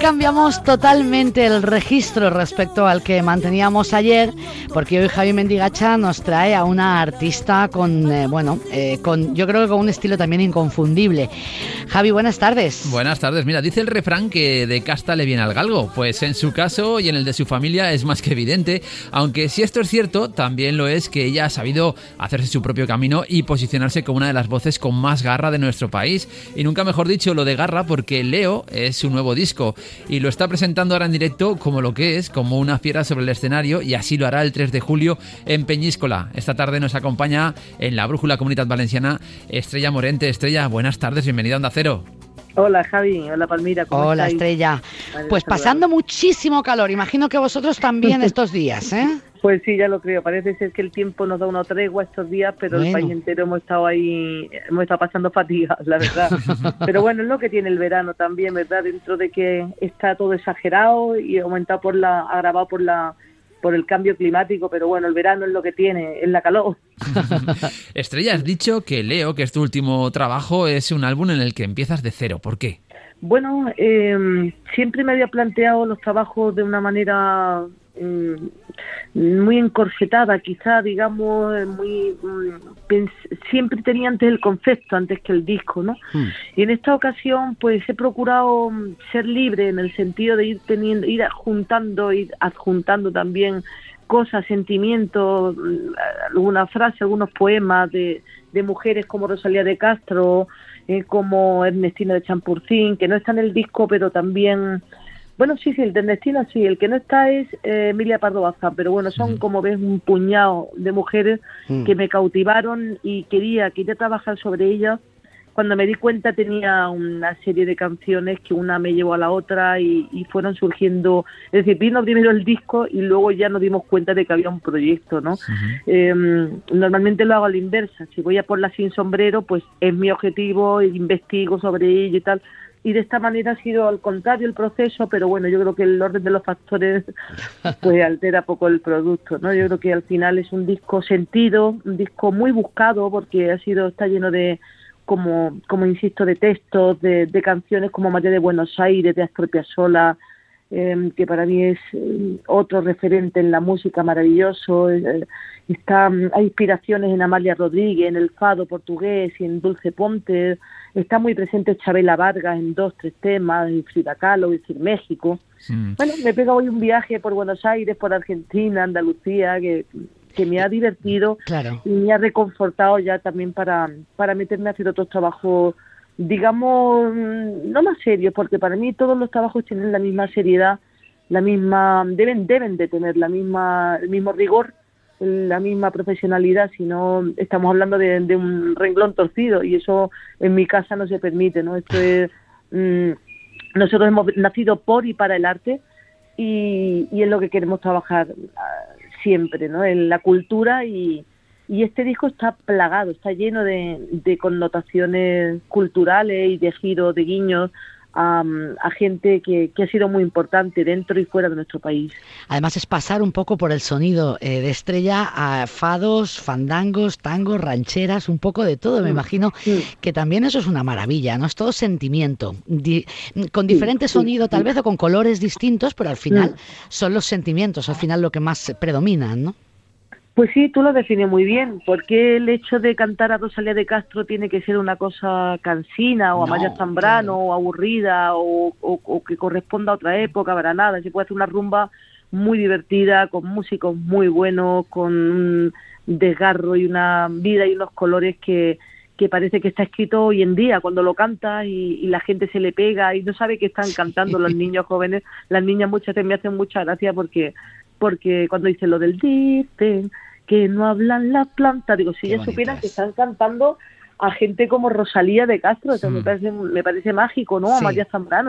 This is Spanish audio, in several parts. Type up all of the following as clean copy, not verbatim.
cambiamos totalmente el registro respecto al que manteníamos ayer, porque hoy Javi Mendigacha nos trae a una artista con yo creo que con un estilo también inconfundible. Javi, buenas tardes. Buenas tardes. Mira, dice el refrán que de casta le viene al galgo. Pues en su caso y en el de su familia es más que evidente, aunque si esto es cierto, también lo es que ella ha sabido hacerse su propio camino y posicionarse como una de las voces con más garra de nuestro país. Y nunca mejor dicho lo de garra, porque Leo es su nuevo disco y lo está presentando ahora en directo como lo que es, como una fiera sobre el escenario, y así lo hará el 3 de julio en Peñíscola. Esta tarde nos acompaña en la Brújula Comunitat Valenciana Estrella Morente. Estrella, buenas tardes, bienvenida a Onda Cero. Hola Javi, hola Palmira, ¿cómo Hola estáis? Estrella, pues pasando muchísimo calor, imagino que vosotros también estos días, ¿eh? Pues sí, ya lo creo, parece ser que el tiempo nos da una tregua estos días, pero bueno, el país entero hemos estado pasando fatiga, la verdad. Pero bueno, es lo que tiene el verano también, ¿verdad? Dentro de que está todo exagerado y agravado por el cambio climático, pero bueno, el verano es lo que tiene, es la calor. Estrella, has dicho que Leo, que es tu último trabajo, es un álbum en el que empiezas de cero. ¿Por qué? Bueno, siempre me había planteado los trabajos de una manera muy encorsetada, quizá, digamos, siempre tenía antes el concepto, antes que el disco, ¿no? Y en esta ocasión, pues he procurado ser libre en el sentido de ir adjuntando también cosas, sentimientos, alguna frase, algunos poemas de mujeres como Rosalía de Castro, como Ernestina de Champurcín, que no está en el disco, pero también... Bueno, sí, el de Ernestina sí, el que no está es Emilia Pardo Bazán, pero bueno, son como ves un puñado de mujeres que me cautivaron y quería trabajar sobre ellas. Cuando me di cuenta tenía una serie de canciones que una me llevó a la otra y fueron surgiendo, es decir, vino primero el disco y luego ya nos dimos cuenta de que había un proyecto, ¿no? Normalmente lo hago a la inversa, si voy a por la sin sombrero, pues es mi objetivo, investigo sobre ello y tal. Y de esta manera ha sido al contrario el proceso, pero bueno, yo creo que el orden de los factores pues altera poco el producto, ¿no? Yo creo que al final es un disco sentido, un disco muy buscado, porque está lleno de, como insisto, de textos, de canciones como María de Buenos Aires, de Astor Piazzolla, que para mí es otro referente en la música maravilloso. Hay inspiraciones en Amalia Rodríguez, en el fado portugués y en Dulce Ponte. Está muy presente Chabela Vargas en 2-3 temas, en Frida Kahlo, y en México. Bueno, me pega hoy un viaje por Buenos Aires, por Argentina, Andalucía, que me ha divertido, claro, y me ha reconfortado ya también para meterme a hacer otros trabajos, digamos, no más serios, porque para mí todos los trabajos tienen la misma seriedad, deben de tener el mismo rigor, la misma profesionalidad, si no estamos hablando de un renglón torcido, y eso en mi casa no se permite, ¿no? Esto es, nosotros hemos nacido por y para el arte y es lo que queremos trabajar siempre, ¿no? En la cultura, y este disco está plagado, está lleno de connotaciones culturales y de giros, de guiños a gente que ha sido muy importante dentro y fuera de nuestro país. Además es pasar un poco por el sonido de Estrella a fados, fandangos, tangos, rancheras, un poco de todo. Me imagino que también eso es una maravilla, ¿no? Es todo sentimiento, con diferente sonido tal vez, o con colores distintos, pero al final son los sentimientos, al final lo que más predominan, ¿no? Pues sí, tú lo defines muy bien. ¿Por qué el hecho de cantar a Rosalía de Castro tiene que ser una cosa cansina o a Maya Zambrano, claro, o aburrida o que corresponda a otra época? Para nada, se puede hacer una rumba muy divertida, con músicos muy buenos, con un desgarro y una vida y unos colores que parece que está escrito hoy en día, cuando lo cantas y la gente se le pega y no sabe que están cantando los niños jóvenes. Las niñas muchas veces me hacen mucha gracia porque cuando dicen lo del dicen que no hablan las plantas, digo, si ellas supieran que están cantando a gente como Rosalía de Castro, eso me parece mágico, ¿no? A María Zambrano.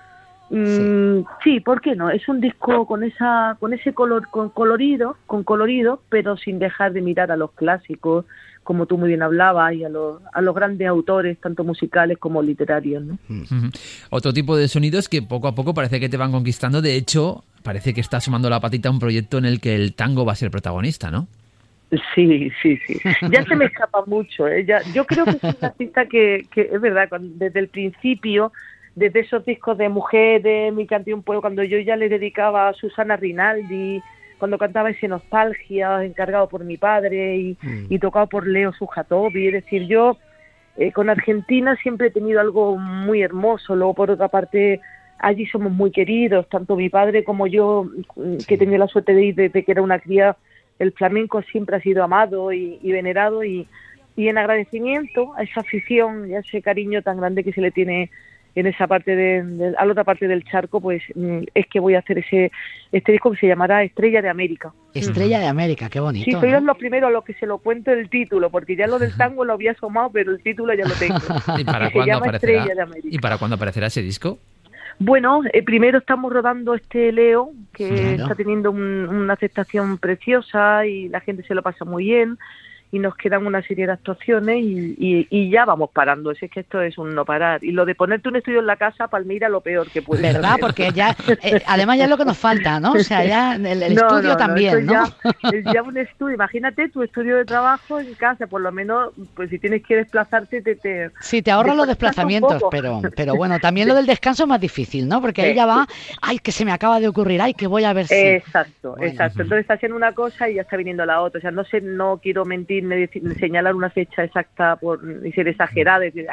Sí, ¿por qué no? Es un disco con ese color, con colorido, pero sin dejar de mirar a los clásicos, como tú muy bien hablabas, y a los grandes autores, tanto musicales como literarios, ¿no? Otro tipo de sonidos que poco a poco parece que te van conquistando. De hecho, parece que está sumando la patita a un proyecto en el que el tango va a ser protagonista, ¿no? Sí. Ya se me escapa mucho, ¿eh? Yo creo que es una artista que es verdad, desde el principio desde esos discos de mujeres, Mi canté un pueblo, cuando yo ya le dedicaba a Susana Rinaldi, cuando cantaba ese Nostalgia, encargado por mi padre y tocado por Leo Sujatovi. Es decir, yo con Argentina siempre he tenido algo muy hermoso. Luego, por otra parte, allí somos muy queridos, tanto mi padre como yo, que he tenido la suerte de ir desde que era una cría. El flamenco siempre ha sido amado y venerado, y en agradecimiento a esa afición y a ese cariño tan grande que se le tiene en esa parte a la otra parte del charco, pues es que voy a hacer este disco que se llamará Estrella de América. Estrella de América, qué bonito. Sí, soy los primeros a los que se lo cuento el título, porque ya lo del tango lo había asomado, pero el título ya lo tengo. ¿Y para cuándo aparecerá? ¿Y para cuándo aparecerá ese disco? Bueno, primero estamos rodando este Leo, que está teniendo una aceptación preciosa y la gente se lo pasa muy bien, y nos quedan una serie de actuaciones y ya vamos parando. Es que esto es un no parar. Y lo de ponerte un estudio en la casa, Palmira, lo peor que puede ser. ¿Verdad? Porque ya, además ya es lo que nos falta, ¿no? O sea, ya el estudio también, ¿no? Es ya un estudio. Imagínate tu estudio de trabajo en casa, por lo menos, pues si tienes que desplazarte, Sí, te ahorran los desplazamientos, pero bueno, también lo del descanso es más difícil, ¿no? Porque ahí ya va, ay, que se me acaba de ocurrir, ay, que voy a ver si... Exacto. Entonces está haciendo una cosa y ya está viniendo la otra. O sea, no quiero mentir, señalar una fecha exacta y ser exagerada, decir,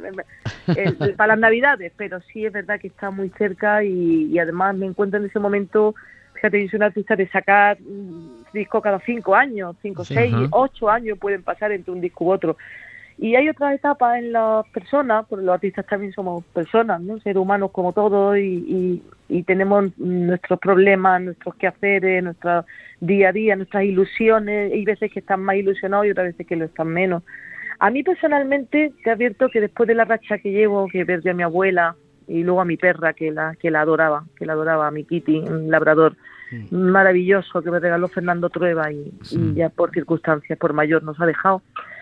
para las Navidades, pero sí es verdad que está muy cerca y además me encuentro en ese momento. Fíjate, yo soy una artista de sacar disco cada 5 años, 5, 6, 8 años pueden pasar entre un disco u otro. Y hay otras etapas en las personas, porque los artistas también somos personas, ¿no? Seres humanos como todos, y tenemos nuestros problemas, nuestros quehaceres, nuestro día a día, nuestras ilusiones. Hay veces que están más ilusionados y otras veces que lo están menos. A mí personalmente te advierto que después de la racha que llevo, que perdí a mi abuela y luego a mi perra que la adoraba, a mi Kitty, un labrador maravilloso que me regaló Fernando Trueba y ya por circunstancias, por mayor nos ha dejado.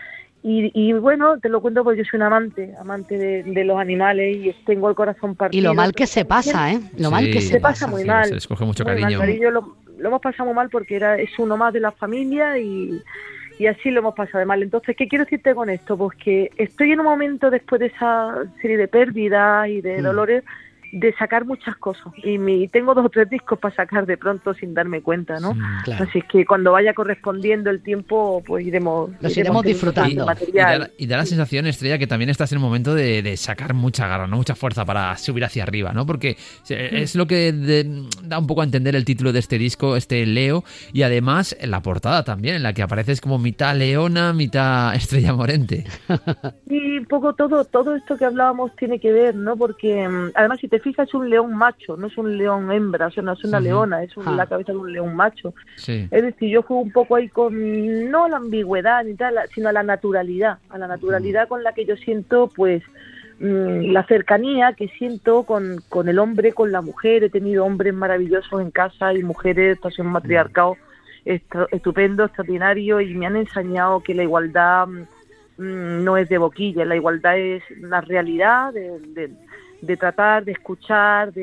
Y bueno, te lo cuento porque yo soy un amante de los animales y tengo el corazón partido. Y lo mal que se pasa, ¿eh? Lo mal que se pasa muy mal. Se les coge mucho cariño. Lo hemos pasado muy mal porque es uno más de la familia y así lo hemos pasado de mal. Entonces, ¿qué quiero decirte con esto? Pues que estoy en un momento, después de esa serie de pérdidas y de dolores, de sacar muchas cosas, y tengo 2 o 3 discos para sacar de pronto sin darme cuenta, ¿no? Claro. Así es que cuando vaya correspondiendo el tiempo, pues iremos disfrutando. Y da la sensación, Estrella, que también estás en un momento de sacar mucha garra, ¿no? Mucha fuerza para subir hacia arriba, ¿no? Porque es lo que da un poco a entender el título de este disco, este Leo, y además en la portada también, en la que apareces como mitad leona, mitad Estrella Morente. Y un poco todo esto que hablábamos tiene que ver, ¿no? Porque además, si te fijas, es un león macho, no es un león hembra, o sea, no es una leona, es la cabeza de un león macho. Sí. Es decir, yo juego un poco ahí con, no la ambigüedad ni tal, sino a la naturalidad con la que yo siento, pues, la cercanía que siento con el hombre, con la mujer. He tenido hombres maravillosos en casa y mujeres, esto es un matriarcado estupendo, extraordinario, y me han enseñado que la igualdad no es de boquilla, la igualdad es la realidad de tratar, de escuchar,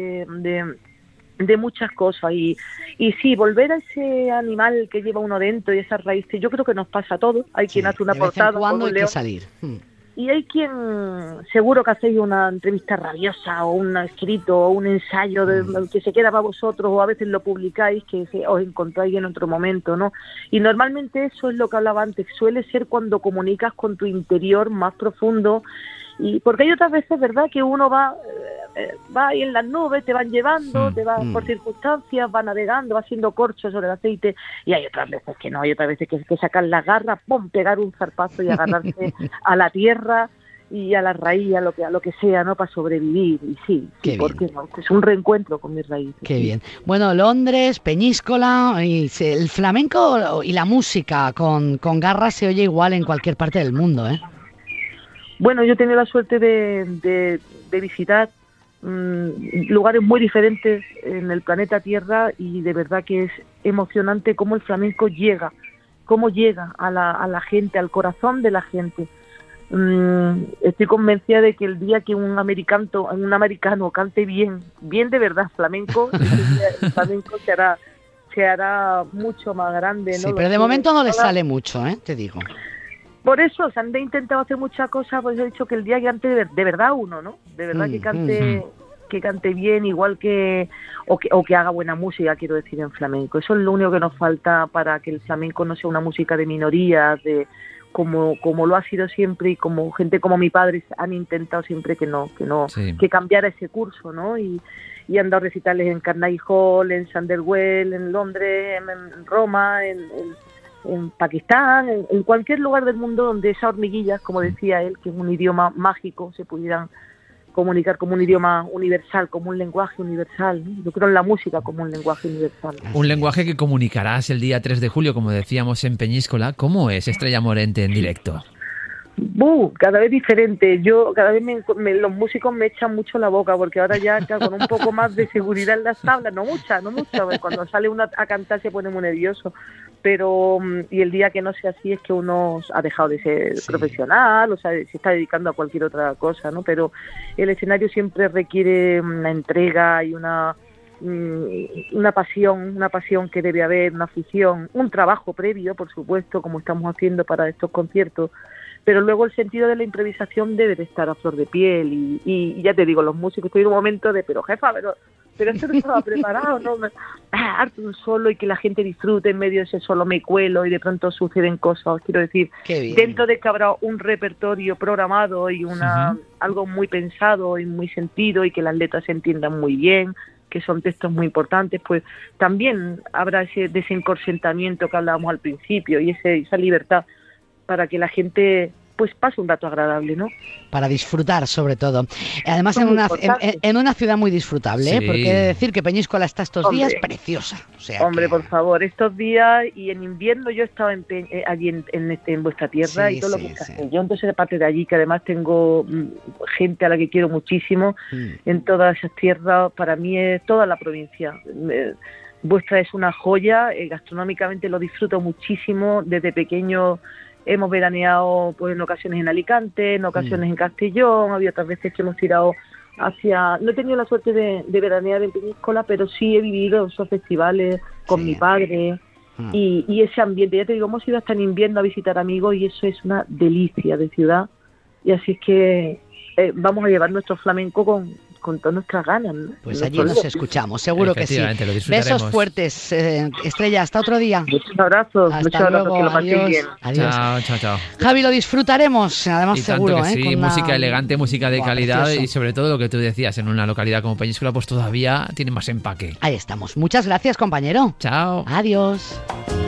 de muchas cosas, y sí, volver a ese animal que lleva uno dentro y esas raíces. Yo creo que nos pasa a todos. Hay quien hace una portada cuando hay que salir. Y hay quien, seguro que hacéis una entrevista rabiosa o un escrito o un ensayo que se queda para vosotros, o a veces lo publicáis, que os encontráis en otro momento, ¿no? Y normalmente eso es lo que hablaba antes, suele ser cuando comunicas con tu interior más profundo. Y porque hay otras veces, ¿verdad?, que uno va ahí en las nubes, te van llevando, te van por circunstancias, va navegando, va haciendo corcho sobre el aceite, y hay otras veces que no, hay otras veces que sacar las garras, ¡pum!, pegar un zarpazo y agarrarse a la tierra y a la raíz, a lo que sea, ¿no?, para sobrevivir. Y sí, ¿por qué no? Es un reencuentro con mis raíces. Qué bien. Bueno, Londres, Peñíscola, y el flamenco y la música con garras se oye igual en cualquier parte del mundo, ¿eh? Bueno, yo he tenido la suerte de visitar lugares muy diferentes en el planeta Tierra, y de verdad que es emocionante cómo el flamenco llega a la gente, al corazón de la gente. Estoy convencida de que el día que un americano cante bien de verdad flamenco, el flamenco se hará mucho más grande, ¿no? Sí, pero de momento no le sale mucho, te digo. Por eso se han intentado hacer muchas cosas, pues he dicho que el día que cante de verdad uno, ¿no? De verdad que cante que cante bien, igual que o que haga buena música, quiero decir, en flamenco. Eso es lo único que nos falta para que el flamenco no sea una música de minorías, como lo ha sido siempre, y como gente como mi padre han intentado siempre que cambiara ese curso, ¿no? Y han dado recitales en Carnegie Hall, en Sunderwell, en Londres, en Roma, en Pakistán, en cualquier lugar del mundo donde esas hormiguillas, como decía él, que es un idioma mágico, se pudieran comunicar como un idioma universal, como un lenguaje universal, ¿no? Yo creo en la música como un lenguaje universal. Un lenguaje que comunicarás el día 3 de julio, como decíamos, en Peñíscola. ¿Cómo es Estrella Morente en directo? Cada vez diferente. Yo cada vez los músicos me echan mucho la boca, porque ahora ya con un poco más de seguridad en las tablas, no mucha, cuando sale uno a cantar se pone muy nervioso, pero y el día que no sea así es que uno ha dejado de ser profesional, o sea, se está dedicando a cualquier otra cosa, ¿no? Pero el escenario siempre requiere una entrega y una pasión que debe haber, una afición, un trabajo previo, por supuesto, como estamos haciendo para estos conciertos, pero luego el sentido de la improvisación debe de estar a flor de piel, y ya te digo, los músicos, estoy en un momento de, pero jefa, pero esto no estaba preparado, ¿no? Harto un solo y que la gente disfrute, en medio de ese solo me cuelo y de pronto suceden cosas, quiero decir, dentro de que habrá un repertorio programado y algo muy pensado y muy sentido, y que las letras se entiendan muy bien, que son textos muy importantes, pues también habrá ese desencorsentamiento que hablábamos al principio, y esa libertad para que la gente pues pase un rato agradable, ¿no? Para disfrutar, sobre todo. Además, en una ciudad muy disfrutable, ¿eh? Porque he de decir que Peñíscola está estos días preciosa. O sea, por favor, estos días, y en invierno yo he estado allí en vuestra tierra, y todo lo que es Castellón, entonces aparte de allí, que además tengo gente a la que quiero muchísimo, en todas esas tierras, para mí es toda la provincia. Vuestra es una joya, gastronómicamente lo disfruto muchísimo, desde pequeño. Hemos veraneado pues en ocasiones en Alicante, en ocasiones en Castellón, había otras veces que hemos tirado hacia... No he tenido la suerte de veranear en Peñíscola, pero sí he vivido esos festivales con mi padre y ese ambiente. Ya te digo, hemos ido hasta en invierno a visitar amigos, y eso es una delicia de ciudad. Y así es que vamos a llevar nuestro flamenco con todas nuestras ganas, ¿no? Pues allí nos escuchamos, seguro que sí. Besos fuertes, Estrella, hasta otro día. Muchos abrazos, hasta luego, que lo paséis bien. Adiós. Chao. Javi, lo disfrutaremos, además y seguro. Tanto que sí, música elegante, música de calidad, precioso. Y sobre todo lo que tú decías, en una localidad como Peñíscola, pues todavía tiene más empaque. Ahí estamos. Muchas gracias, compañero. Chao. Adiós.